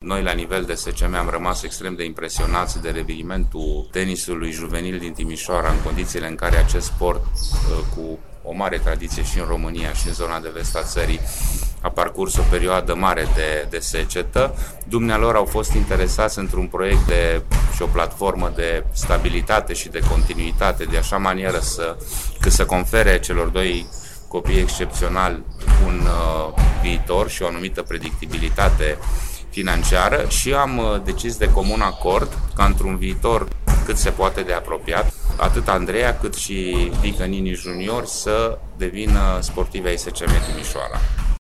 Noi, la nivel de SCM, am rămas extrem de impresionați de revenimentul tenisului juvenil din Timișoara, în condițiile în care acest sport, cu o mare tradiție și în România și în zona de vest a țării, a parcurs o perioadă mare de secetă. Dumnealor au fost interesați într-un proiect și o platformă de stabilitate și de continuitate, de așa manieră să confere celor doi copii excepționali un viitor și o anumită predictibilitate financiară, și am decis de comun acord ca într-un viitor cât se poate de apropiat, atât Andreea cât și Vică Nini Junior să devină sportivi ai SCM Timișoara.